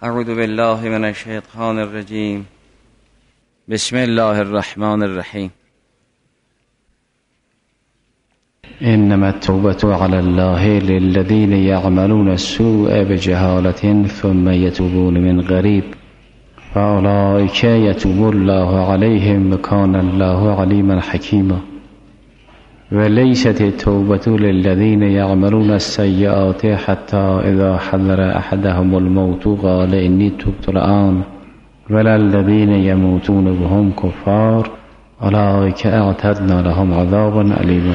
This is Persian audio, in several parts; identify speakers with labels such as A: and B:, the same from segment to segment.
A: اعوذ بالله من الشیطان الرجیم. بسم الله الرحمن الرحیم.
B: انما التوبة على الله للذين يعملون السوء بجهالة ثم يتوبون من قريب فأولئك يتوب الله عليهم وكان الله عليما حكيما. وليست التوبة للذين يعملون السيئات حتى إذا حضر أحدهم الموت قال إني تبت الآن ولا الذين يموتون وهم كفار أولئك أعتدنا لهم عذابا أليما.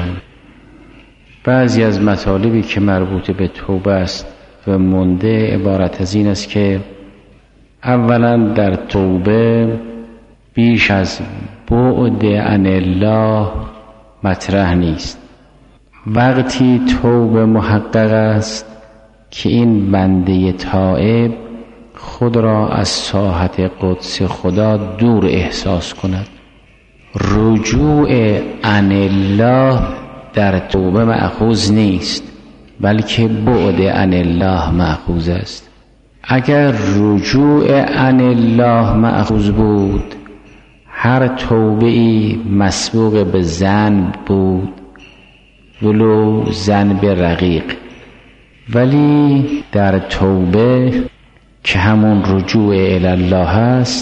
B: بعضی از مطالبی که مربوط به توبه است و مونده عبارت از این است که اولا در توبه بیش از بعد عن الله مطرح نیست. وقتی توبه محقق است که این بنده تائب خود را از ساحت قدس خدا دور احساس کند. رجوع عن الله در توبه مأخوذ نیست، بلکه بعد عن الله مأخوذ است. اگر رجوع عن الله مأخوذ بود، هر توبه‌ای مسبوق به ذنب بود، ولو ذنب رقیق. ولی در توبه که همون رجوع الی الله است،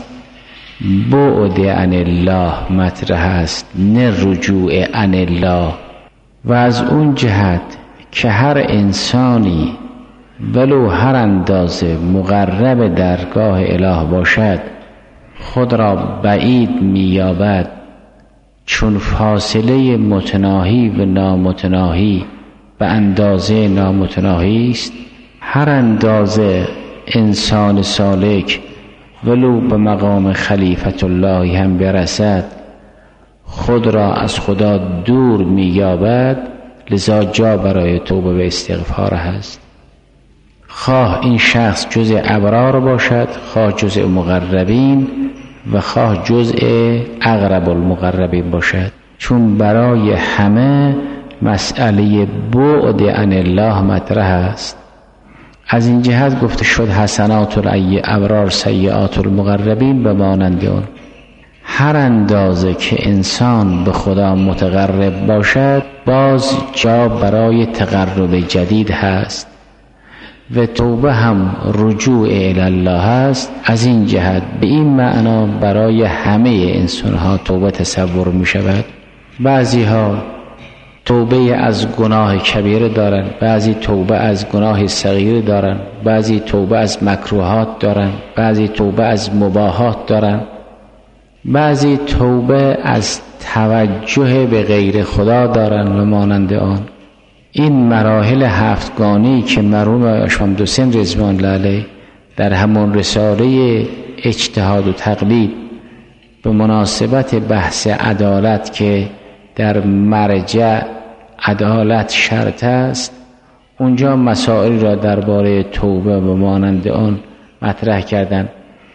B: بعد عن الله مطرح است، نه رجوع عن الله. و از اون جهت که هر انسانی ولو هر اندازه مقرب درگاه اله باشد خود را بعید می‌یابد، چون فاصله متناهی و نامتناهی به اندازه نامتناهی است. هر اندازه انسان سالک ولو به مقام خلیفت الله هم برسد خود را از خدا دور می‌یابد، لذا جا برای توبه و استغفار هست. خواه این شخص جزء ابرار باشد، خواه جزء مقربین و خواه جزء اقرب المقربین باشد، چون برای همه مسئله بعد عن الله مطرح است. از این جهت گفته شد حسنات الابرار سیئات المقربین به مانند آن. هر اندازه که انسان به خدا متقرب باشد باز جا برای تقرب جدید هست و توبه هم رجوع الی الله است. از این جهت به این معنا برای همه انسان‌ها توبه تصور می شود. بعضی ها توبه از گناه کبیره دارند، بعضی توبه از گناه صغیر دارند، بعضی توبه از مکروهات دارند، بعضی توبه از مباحات دارند، بعضی توبه از توجه به غیر خدا دارند و مانند آن. این مراحل هفتگانی که مرحوم اشمام حسین رضوان الله علیه در همون رساله اجتهاد و تقلید به مناسبت بحث عدالت که در مرجع عدالت شرط است، اونجا مسائل را درباره توبه و مانند آن مطرح کردند.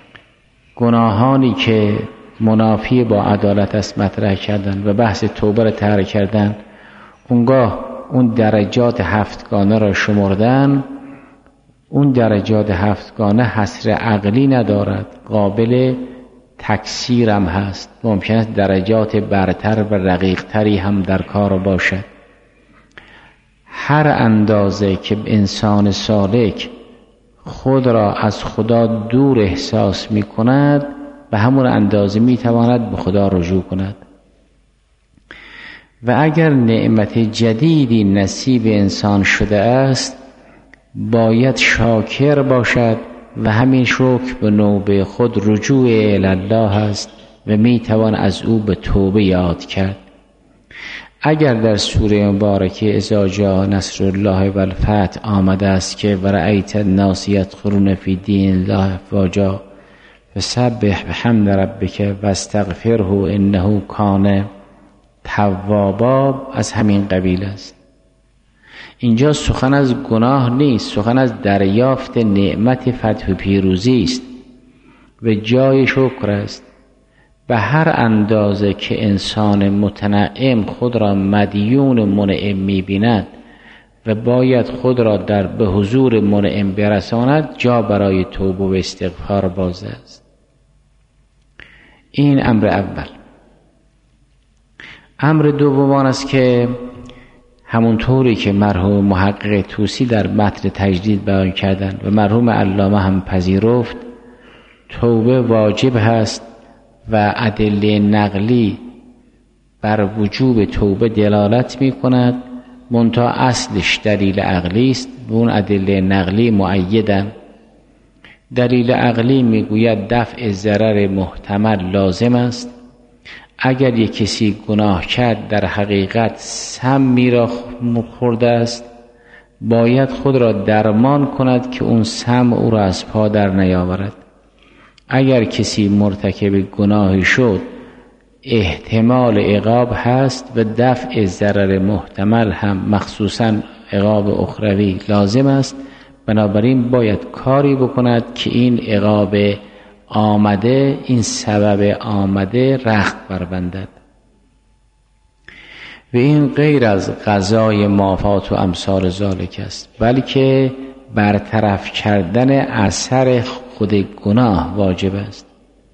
B: گناهانی که منافی با عدالت است مطرح کردند و بحث توبه را طرح کردند. اونگاه اون درجات هفتگانه را شمردن. اون درجات هفتگانه حصر عقلی ندارد، قابل تکثیر هم هست. ممکن است درجات برتر و رقیقتری هم در کار باشد. هر اندازه که انسان سالک خود را از خدا دور احساس می کند، به همون اندازه می تواند به خدا رجوع کند. و اگر نعمت جدیدی نصیب انسان شده است باید شاکر باشد و همین شکر به نوبه خود رجوع الی الله است و می توان از او به توبه یاد کرد. اگر در سوره مبارکه اذا جاء نصر الله و الفتح آمده است که و رأیت الناس یدخلون فی دین الله افواجا فسبح بحمد ربک واستغفره انه کان توابا، از همین قبیل است. اینجا سخن از گناه نیست، سخن از دریافت نعمت فتح و پیروزی است و جای شکر است. به هر اندازه که انسان متنعم خود را مدیون منعم می‌بیند و باید خود را به حضور منعم برساند، جا برای توبه و استغفار باز است. این امر اول. امر دوم است که همونطوری که مرحوم محقق طوسی در متن تجدید بیان کردن و مرحوم علامه هم پذیرفت، توبه واجب هست و ادله نقلی بر وجوب توبه دلالت می کند، منتها اصلش دلیل عقلی است و اون ادله نقلی مؤیدن. دلیل عقلی میگوید دفع ضرر محتمل لازم است. اگر یک کسی گناه کرد در حقیقت سمی را خورده است، باید خود را درمان کند که اون سم او را از پا در نیاورد. اگر کسی مرتکب گناهی شد، احتمال عقاب هست و دفع ضرر محتمل هم مخصوصاً عقاب اخروی لازم است. بنابراین باید کاری بکند که این عقاب آمده، این سبب آمده رخت بربندد. و این غیر از قضای مافات و امثال ذالک است، بلکه برطرف کردن اثر خود گناه واجب است.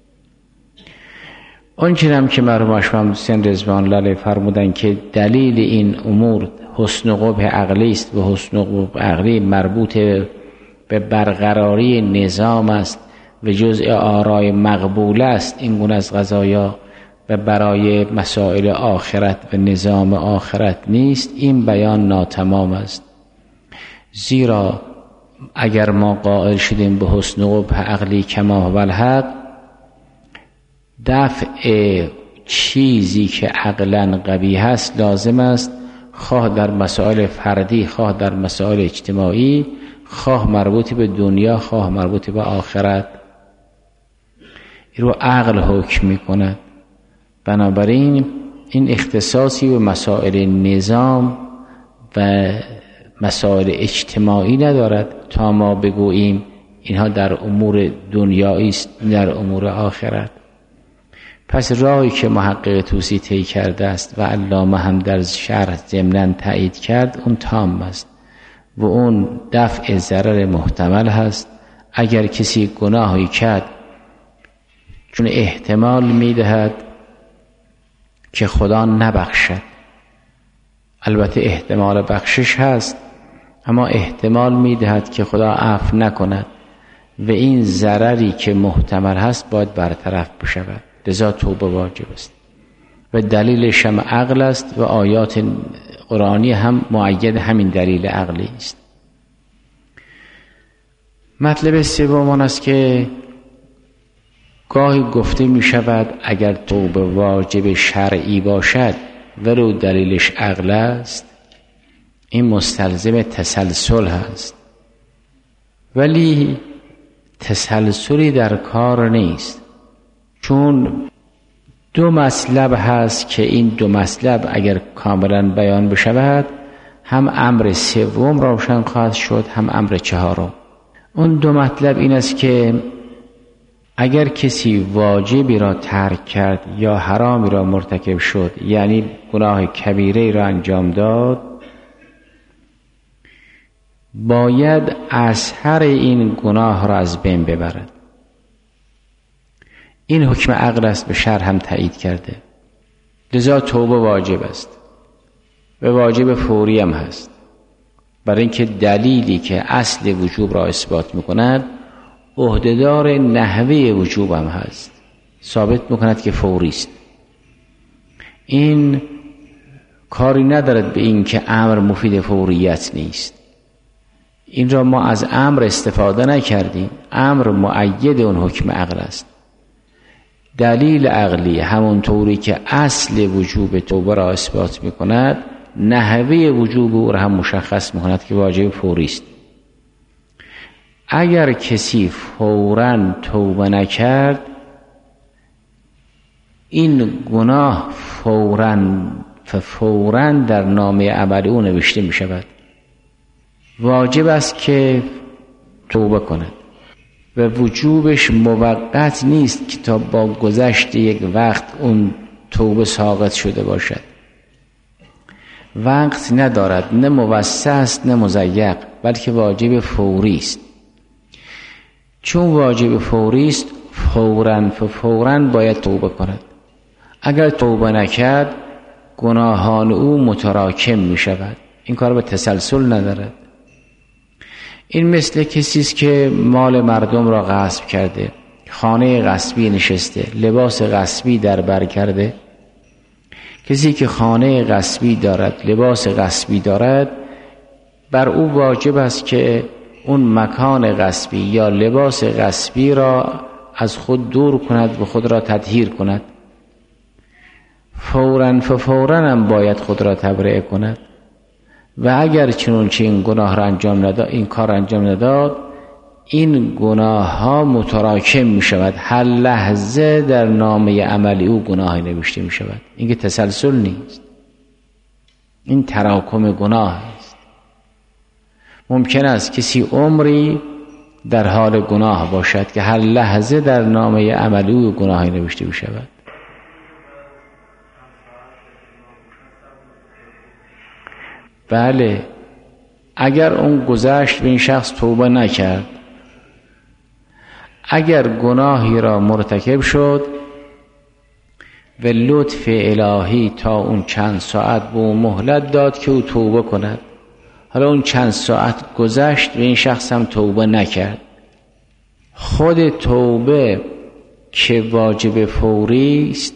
B: آنچه هم که مرحوم اشرف حسین رضوان الله علیه فرمودن که دلیل این امور حسن قبح عقلی است و حسن قبح عقلی مربوط به برقراری نظام است و جزء آرای مقبول است این گونه از قضایا و برای مسائل آخرت و نظام آخرت نیست، این بیان ناتمام است. زیرا اگر ما قائل شدیم به حسن قبح عقلی کما هو الحق، دفع چیزی که عقلاً قبیح است لازم است، خواه در مسائل فردی، خواه در مسائل اجتماعی، خواه مربوط به دنیا، خواه مربوط به آخرت. این رو عقل حکم می کند. بنابراین این اختصاصی به مسائل نظام و مسائل اجتماعی ندارد تا ما بگوییم اینها در امور دنیایی است، در امور آخرت. پس راهی که محقق طوسی طی کرده است و علامه هم در شرح ضمناً تایید کرد، اون تام است و اون دفع ضرر محتمل هست. اگر کسی گناهی کرد چون احتمال میدهد که خدا نبخشد، البته احتمال بخشش هست، اما احتمال میدهد که خدا عفو نکند و این ضرری که محتمل هست باید برطرف بشود، لذا توبه واجب است و دلیلش هم عقل است و آیات قرآنی هم مؤید همین دلیل عقلی است. مطلب سوم آن است که گاهی گفته می شود اگر توبه واجب شرعی باشد ولو دلیلش عقل است، این مستلزم تسلسل هست، ولی تسلسلی در کار نیست، چون دو مطلب هست که این دو مطلب اگر کاملا بیان بشود هم امر سوم روشن خواهد شد هم امر چهارم. اون دو مطلب این است که اگر کسی واجبی را ترک کرد یا حرامی را مرتکب شد، یعنی گناه کبیره را انجام داد، باید اثر این گناه را از بین ببرد. این حکم عقل است، به شرح هم تایید کرده. لذا توبه واجب است و واجب فوری هم هست، برای اینکه دلیلی که اصل وجوب را اثبات میکند عهدهدار نحوه وجوب هم هست، ثابت میکند که فوری است. این کاری ندارد به این که امر مفید فوریت نیست. این را ما از امر استفاده نکردیم، امر مؤید اون حکم عقل است. دلیل عقلی همونطوری که اصل وجوب توبه را اثبات میکند، نحوه وجوب او را هم مشخص میکند که واجب فوری است. اگر کسی فوراً توبه نکرد، این گناه فوراً در نامه عمل او نوشته می شود. واجب است که توبه کند و وجوبش موقت نیست که تا با گذشت یک وقت اون توبه ساقط شده باشد. وقت ندارد، نه موسع است نه مضیق، بلکه واجب فوری است. چون واجب فوری است فوراً باید توبه کند. اگر توبه نکرد گناهان او متراکم می شود. این کار به تسلسل ندارد. این مثل کسی است که مال مردم را غصب کرده، خانه غصبی نشسته، لباس غصبی در بر کرده. کسی که خانه غصبی دارد، لباس غصبی دارد، بر او واجب است که اون مکان غصبی یا لباس غصبی را از خود دور کند و خود را تطهیر کند. فوراً هم باید خود را تبرئه کند. و اگر چنانچه این گناه را انجام نداد، این کار انجام نداد، این گناه ها متراکم می شود. هر لحظه در نامه عملی او گناهی نوشته می شود. این که تسلسل نیست، این تراکم گناه است. ممکن است کسی عمری در حال گناه باشد که هر لحظه در نامه عملی او گناهی نوشته می شود. بله، اگر اون گذشت به این شخص توبه نکرد، اگر گناهی را مرتکب شد و لطف الهی تا اون چند ساعت به اون مهلت داد که او توبه کند، حالا اون چند ساعت گذشت و این شخص هم توبه نکرد، خود توبه که واجب فوری است،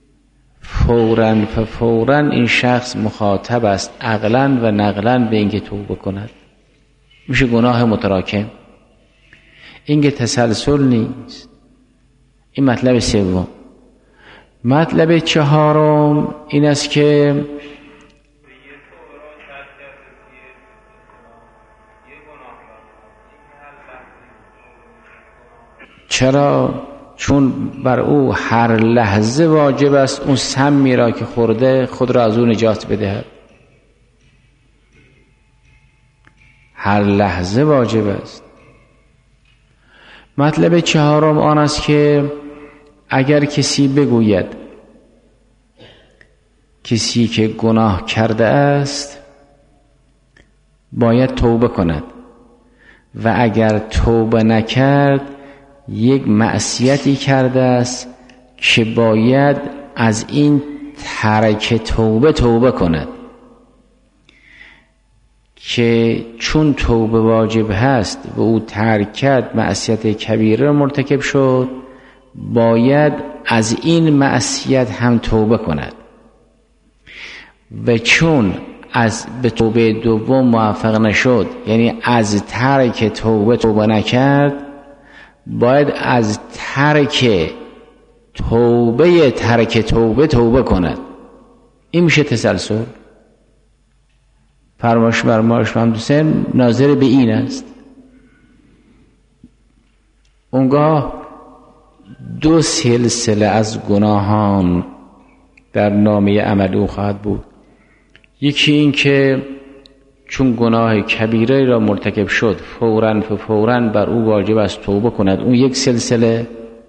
B: فوراً این شخص مخاطب است عقلاً و نقلاً به اینکه توبه کند. میشه گناه متراکم. این که تسلسل نیست. این مطلب سوم. مطلب چهارم این است که چرا؟ چون بر او هر لحظه واجب است اون سمی را که خورده خود را از او نجات بدهد. هر لحظه واجب است. مطلب چهارم آن است که اگر کسی بگوید، کسی که گناه کرده است باید توبه کند و اگر توبه نکرد یک معصیتی کرده است که باید از این ترک توبه کند، که چون توبه واجب هست و او ترک کرد معصیت کبیره مرتکب شد، باید از این معصیت هم توبه کند و چون به توبه دوم موفق نشد، یعنی از ترک توبه نکرد، باید از ترک توبه کند. این میشه تسلسل. فرمایش برمایش حسین ناظر به این است. اونگاه دو سلسله از گناهان در نامه عمل او خواهد بود. یکی این که چون گناه کبیره را مرتکب شد فوراً بر او واجب است توبه کند. اون یک سلسله.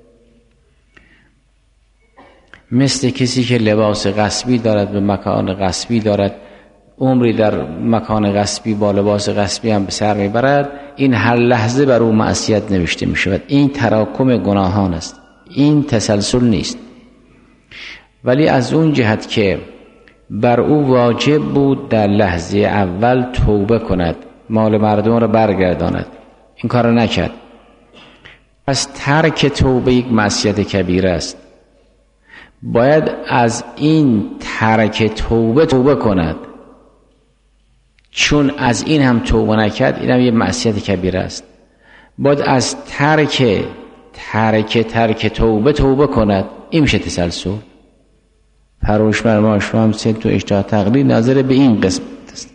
B: مثل کسی که لباس غصبی دارد، به مکان غصبی دارد، عمری در مکان غصبی با لباس غصبی هم به سر میبرد، این هر لحظه بر او معصیت نوشته می شود. این تراکم گناهان است، این تسلسل نیست. ولی از اون جهت که بر او واجب بود در لحظه اول توبه کند، مال مردم را برگرداند، این کار را نکرد، پس ترک توبه یک معصیت کبیره است. باید از این ترک توبه کند، چون از این هم توبه نکرد، این هم یک معصیت کبیره است. باید از ترک توبه کند. این میشه تسلسل. پروش برما شما هم سید تو اجتهاد تقلید ناظر به این قسمت است.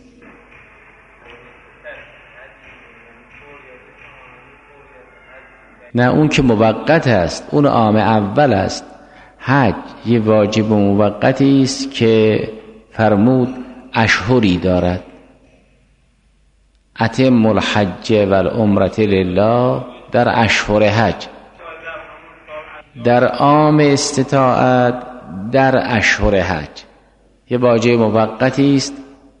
B: نه، اون که موقت است، اون عام اول است. حج یه واجب موقتی است که فرمود اشهری دارد. اتم الحج والعمرة لله در اشهر حج، در عام استطاعت در اشهر حج. یه واجب موقتی است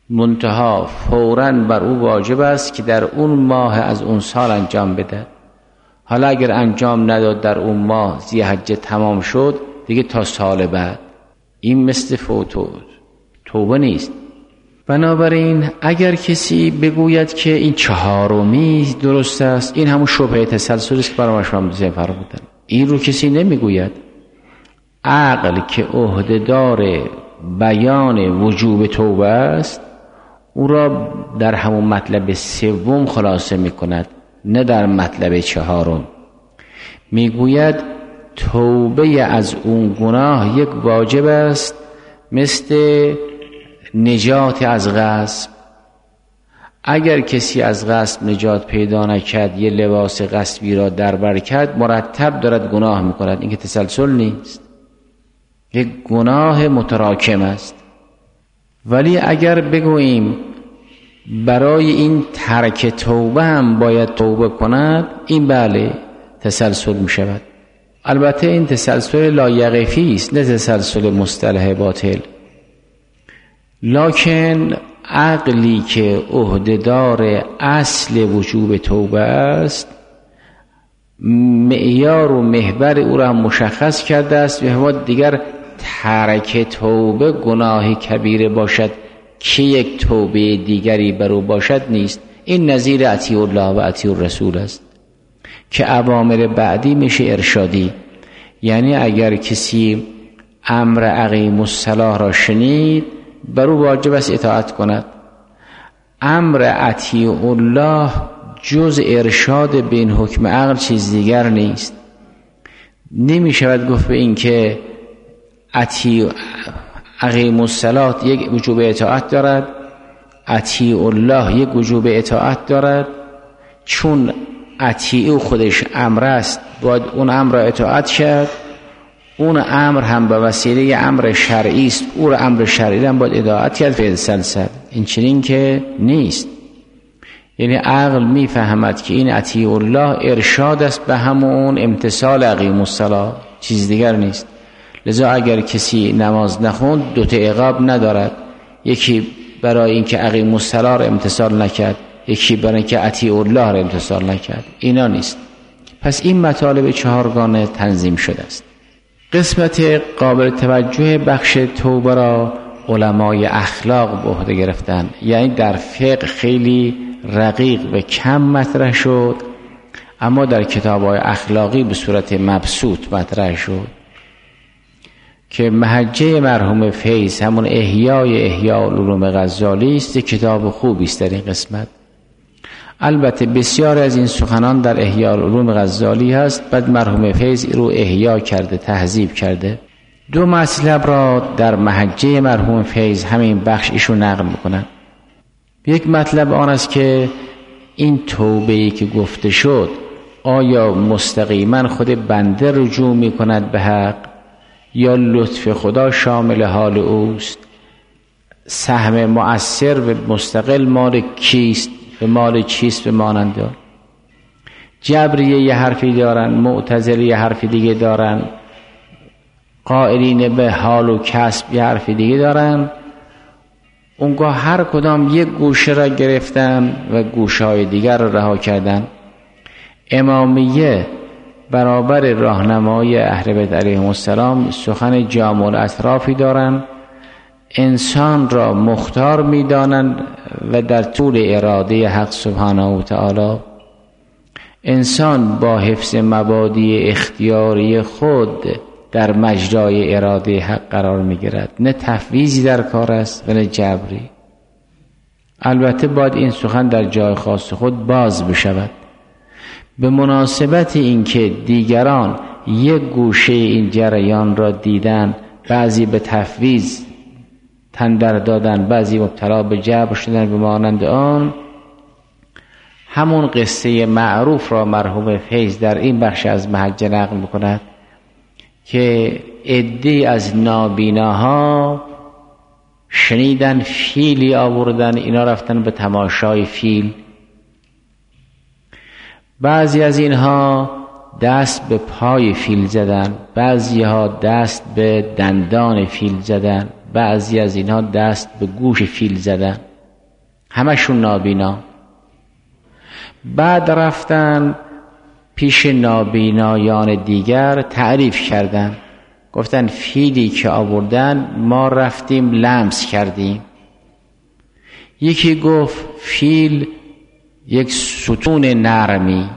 B: منتها فوراً بر او واجب است که در اون ماه از اون سال انجام بده. حالا اگر انجام نداد در اون ماه ذی‌حجه تمام شد دیگه تا سال بعد. این مثل توبه نیست. بنابراین اگر کسی بگوید که این 4 درست است، این همون شبهه تسلسل است که برای شما فرمودن. این رو کسی نمیگوید. عقل که عهده‌دار بیان وجوب توبه است او را در همون مطلب 3 خلاصه میکند، نه در مطلب 4. میگوید توبه از اون گناه یک واجب است، مثل نجات از غصب. اگر کسی از غصب نجات پیدا نکرد، یه لباس غصبی را در بر کرد، مرتب دارد گناه میکند. این که تسلسل نیست، یک گناه متراکم است. ولی اگر بگوییم برای این ترک توبه هم باید توبه کند، این بله تسلسل می شود. البته این تسلسل لایقفی است، نه تسلسل مصطلح باطل. لکن عقلی که عهده‌دار اصل وجوب توبه است، معیار و محور او را مشخص کرده است و هوا دیگر ترک توبه گناه کبیره باشد که یک توبه دیگری بر او باشد نیست. این نظیر اطیع الله و اطیع الرسول است که اوامر بعدی میشه ارشادی. یعنی اگر کسی امر اقیم الصلاة را شنید، بر او واجب است اطاعت کند. امر اطیع الله جز ارشاد بین حکم عقل چیز دیگر نیست. نمی شود گفت به این که اقیم الصلاة یک وجوب اطاعت دارد، اطیع الله یک وجوب اطاعت دارد. چون اطیع خودش امر است، باید اون امر را اطاعت کرد. اون امر هم به وسیله امر شرعی است، او را امر شرعی هم باید اطاعت کرد. فعل سلسل این چنین که نیست. یعنی عقل میفهمد که این اطیع الله ارشاد است به همون امتثال اقیم الصلاة، چیز دیگر نیست. لذا اگر کسی نماز نخوند 2 عقاب ندارد، یکی برای اینکه اقیم الصلاة را امتثال نکرد، یکی برای اینکه اطیع الله را امتثال نکرد. اینا نیست. پس این مطالب 4 تنظیم شده است. قسمت قابل توجه بخش توبه را علمای اخلاق به عهده گرفتن. یعنی در فقه خیلی رقیق و کم مطرح شد، اما در کتاب‌های اخلاقی به صورت مبسوط مطرح شد که محجه مرحوم فیض همون احیاء العلوم غزالی است. کتاب خوبی است در این قسمت. البته بسیار از این سخنان در احیاء العلوم غزالی هست، بعد مرحوم فیض رو احیا کرده، تهذیب کرده. 2 مطلب را در محجه مرحوم فیض همین بخش ایشون نقل میکنن. یک مطلب آن است که این توبه‌ای که گفته شد آیا مستقیما خود بنده رجوع میکند به حق یا لطف خدا شامل حال اوست؟ سهم مؤثر و مستقل مال کیست و مال چیست و مانند آن؟ جبریه یه حرفی دارن، معتزله یه حرفی دیگه دارن، قائلین به حال و کسب یه حرفی دیگه دارن. اونگاه هر کدام یک گوشه را گرفتن و گوشهای دیگر را رها کردن. امامیه برابر راهنمای اهل بیت علیهم السلام سخن جامع الاطرافی دارن. انسان را مختار می‌دانند و در طول اراده حق سبحانه و تعالی انسان با حفظ مبادی اختیاری خود در مجرای اراده حق قرار می‌گیرد. نه تفویضی در کار است و نه جبری. البته باید این سخن در جای خاص خود باز بشود. به مناسبت اینکه دیگران یک گوشه این جریان را دیدن، بعضی به تفویض تندر دادن، بعضی مبتلا به جبر شدن به مانند آن، همون قصه معروف را مرحوم فیض در این بخش از محجه نقل می‌کند که عده‌ای از نابیناها شنیدن فیلی آوردن، اینا رفتن به تماشای فیل. بعضی از اینها دست به پای فیل زدن، بعضی ها دست به دندان فیل زدن، بعضی از اینها دست به گوش فیل زدن. همشون نابینا. بعد رفتن پیش نابینایان دیگر تعریف کردن، گفتن فیلی که آوردن ما رفتیم لمس کردیم. یکی گفت فیل یک ستون نرمی،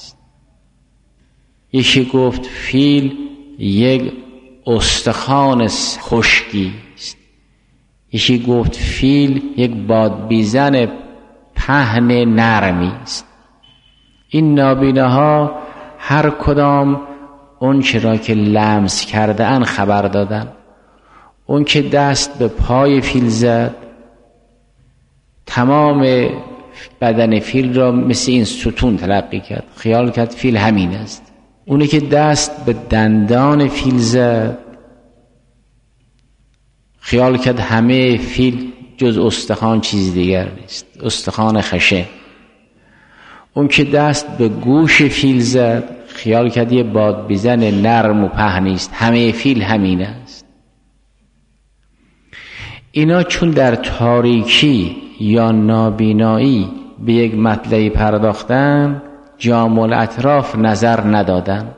B: یکی گفت فیل یک استخوان خشکی است، یکی گفت فیل یک بادبیزن پهن نرمی است. این نابیناها هر کدام اون چرا که لمس کرده ان خبر دادن. اون که دست به پای فیل زد تمام بدن فیل را مثل این ستون تلقی کرد، خیال کرد فیل همین است. اونی که دست به دندان فیل زد خیال کرد همه فیل جز استخوان چیز دیگر نیست، استخوان خشه. اون که دست به گوش فیل زد خیال کرد یه بادبیزن نرم و پهنی است، همه فیل همین است. اینا چون در تاریکی یا نابینایی به یک مطلعی پرداختن جامع الاطراف نظر ندادن،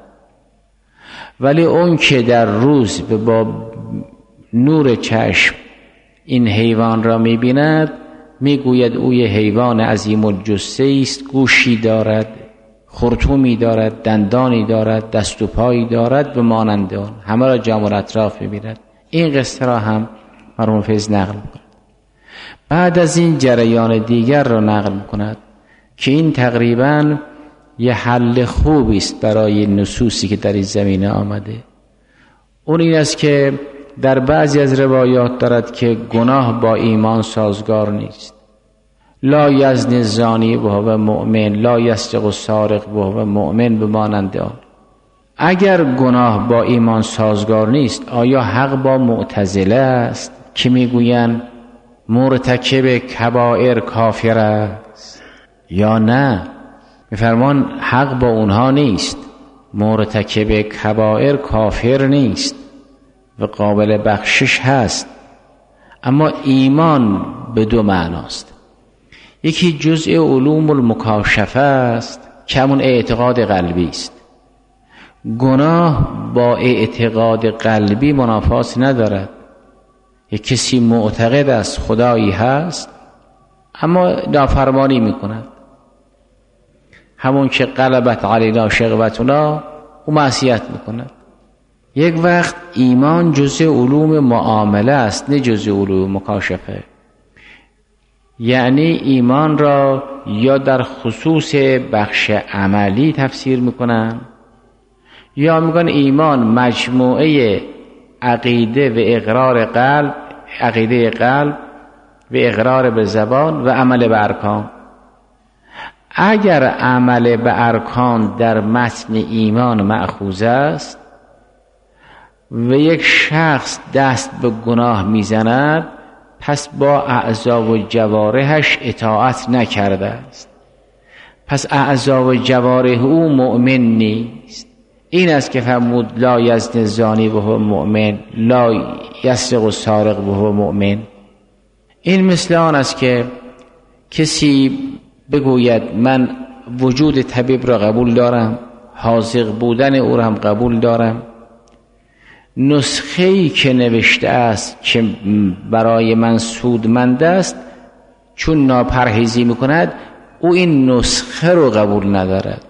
B: ولی اون که در روز با نور چشم این حیوان را می‌بیند میگوید او یه حیوان عظیم الجثه است، گوشی دارد، خرطومی دارد، دندانی دارد، دست و پایی دارد به مانند آن. همه را جامع الاطراف می‌بیند. این قصه را هم مرحوم فیض نقل می‌کند. بعد از این جریان دیگر را نقل می‌کند که این تقریباً یه حل خوبی است برای نصوصی که در این زمینه آمده. اون این است که در بعضی از روایات دارد که گناه با ایمان سازگار نیست. لا یزنی الزانی و هو مؤمن، لا یسرق السارق و هو مؤمن به مانند آن. اگر گناه با ایمان سازگار نیست، آیا حق با معتزله است که میگویند مرتکب کبائر کافر است یا نه؟ میفرمان حق با اونها نیست، مرتکب کبائر کافر نیست و قابل بخشش هست. اما ایمان به دو معناست. یکی جزء علوم المکاشفه است که همون اعتقاد قلبی است. گناه با اعتقاد قلبی منافات ندارد. یک کسی معتقد است خدایی هست اما نافرمانی میکند، همون که غلبت علینا شقوتنا، او معصیت میکند. یک وقت ایمان جزء علوم معامله است نه جزء علوم مکاشفه. یعنی ایمان را یا در خصوص بخش عملی تفسیر میکنن یا میگن ایمان مجموعه عقیده و اقرار قلب، عقیده قلب و اقرار به زبان و عمل به ارکان. اگر عمل به ارکان در متن ایمان مأخوذ است و یک شخص دست به گناه میزند، پس با اعضا و جوارحش اطاعت نکرده است، پس اعضا و جوارح او مؤمن نیست. این است که فرمود لا یزنی الزانی و هو مؤمن، لا یسرق السارق و هو مؤمن. این مثل آن است که کسی بگوید من وجود طبیب را قبول دارم، حاذق بودن او را هم قبول دارم، نسخه‌ای که نوشته است که برای من سودمند است، چون ناپرهیزی میکند او این نسخه رو قبول ندارد.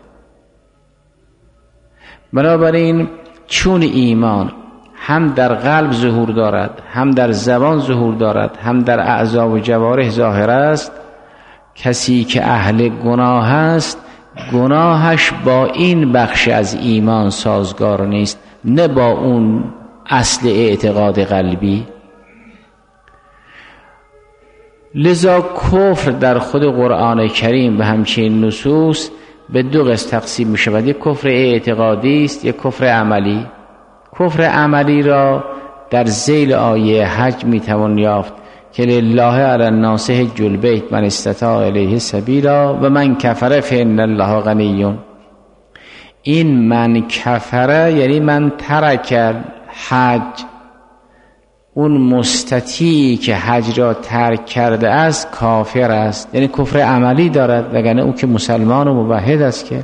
B: بنابراین چون ایمان هم در قلب ظهور دارد، هم در زبان ظهور دارد، هم در اعضا و جوارح ظاهر است، کسی که اهل گناه است گناهش با این بخش از ایمان سازگار نیست، نه با اون اصل اعتقاد قلبی. لذا کفر در خود قرآن کریم و همچنین نصوص به دو قسم تقسیم می شود. یک کفر اعتقادی است، یک کفر عملی. کفر عملی را در ذیل آیه حج می توان یافت که لله علی الناس حج البیت من استطاع الیه سبیلا و من کفر فان الله غنی. این من کفره یعنی من ترک حج، اون مستطیعی که حج را ترک کرده است کافر است، یعنی کفر عملی دارد، وگرنه او که مسلمان و موحد است که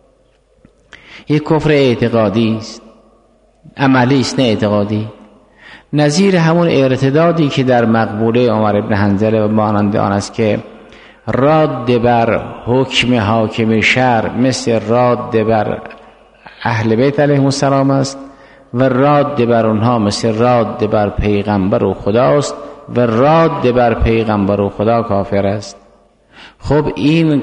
B: یک کفر اعتقادی است، عملی است نه اعتقادی. نظیر همون ارتدادی که در مقبوله عمر بن حنظله و مانند آن است که راد بر حکم حاکم شرع مثل راد بر اهل بیت علیهم السلام است و راد بر اونها مثل راد بر پیغمبر و خداست و راد بر پیغمبر و خدا کافر است. خب این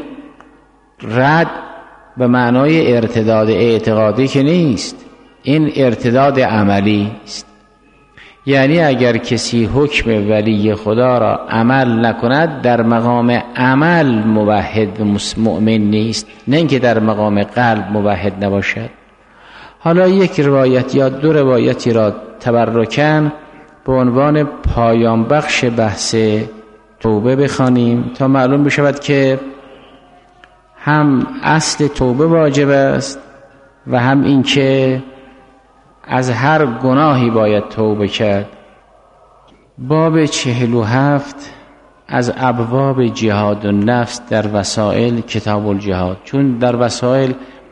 B: رد به معنای ارتداد اعتقادی که نیست، این ارتداد عملی است. یعنی اگر کسی حکم ولی خدا را عمل نکند در مقام عمل موحد و مؤمن نیست، نه اینکه در مقام قلب موحد نباشد. حالا یک روایت یا دو روایتی را تبرکاً به عنوان پایان بخش بحث توبه بخوانیم تا معلوم بشود که هم اصل توبه واجب است و هم این که از هر گناهی باید توبه کرد. باب 47 از ابواب جهاد النفس در وسائل کتاب الجهاد، چون در وسائل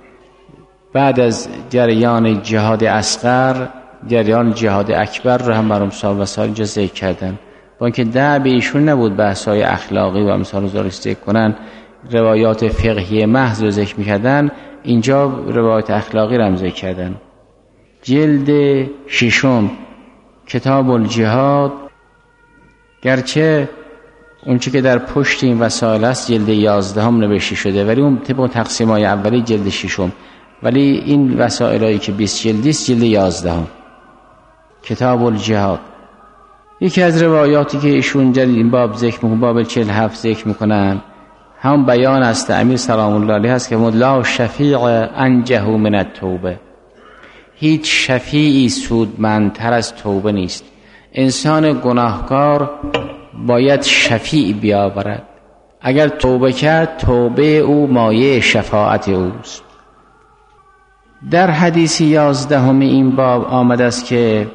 B: بعد از جریان جهاد اصغر جریان جهاد اکبر رو هم برام سال وسائل اینجا ذکر کردن، با اینکه دعوی ایشون نبود بحث‌های اخلاقی و امثال رو ذکر کنن، روایات فقهی محض رو ذکر می‌کردن، اینجا روایات اخلاقی رو هم ذکر کردن. جلد 6 کتاب الجهاد، گرچه اونچه که در پشت این وسائل است جلد 11 نوشته شده ولی اون طبق تقسیم‌های اولی جلد 6، ولی این وسائلی که 20 جلدی است جلد 11 کتاب الجهاد. یکی از روایاتی که ایشون در این باب ذکر می‌کنن، باب 47 ذکر می‌کنن، هم بیان است امیر سلام الله علیه است که لا شفیع انجه من التوبه، هیچ شفیعی سودمندتر از توبه نیست. انسان گناهکار باید شفیع بیاورد، اگر توبه کرد توبه او مایه شفاعت اوست. در حدیث 11 این باب آمده است که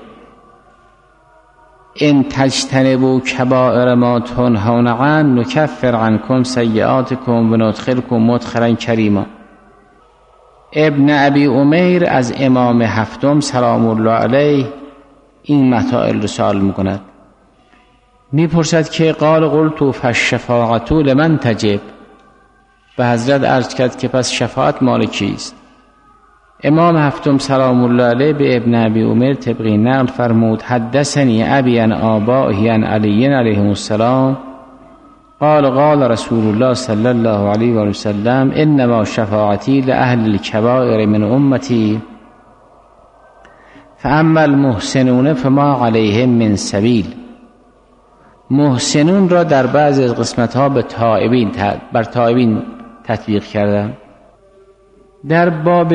B: ان تجتنبوا کبائر ما تنهون عنه نکفر عنکم سیئاتکم و ندخلکم مدخلا کریما. ابن ابی امیر از امام هفتم سلام الله علیه این مسائل رو سوال میکند، میپرسد که قال قلت فالشفاعة لمن تجب، به حضرت عرض کرد که پس شفاعت مال کیست؟ امام هفتم سلام الله علیه به ابن ابی امیر طبقی نقل فرمود حدثنی ابی عن آبائه عن علی علیه السلام قال قال رسول الله صلی الله علیه و سلم انما شفاعتی لأهل الكبائر من امتی فاما المحسنون فما علیهم من سبیل. محسنون را در بعض از قسمت ها به تائبین بر تائبین تطبیق کردن. در باب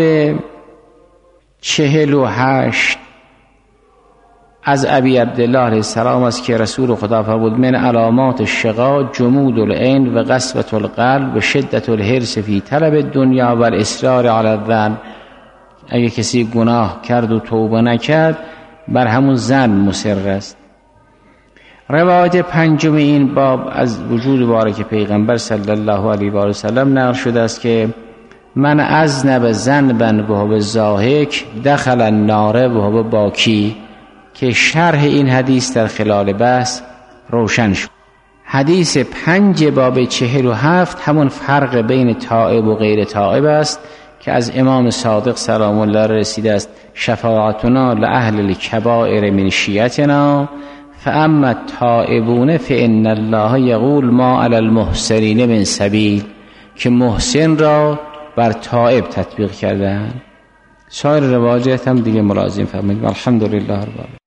B: 48 از ابی عبدالله علیه السلام است که رسول خدا فرمود من علامات الشقا جمود العین و قسوة القلب و شدت الحرص فی طلب الدنیا و الاصرار علی الظن. اگه کسی گناه کرد و توبه نکرد بر همون ظن مصر است. روایت 5 این باب از وجود مبارک پیغمبر صلی الله علیه و سلم نقل شده است که من اذنب ذنبا وهو ضاحک دخل النار وهو باکی، که شرح این حدیث در خلال بحث روشن شد. حدیث 5 باب 47 همون فرق بین تائب و غیر تائب است که از امام صادق سلام الله رسیده است شفاعتنا لأهل الكبائر من شیعتنا فاما التائبون فان الله یقول ما علی المحسنین من سبیل، که محسن را بر تائب تطبیق کردن. سایر روایات هم دیگه ملازم فرمایید. الحمدلله رب العالمین.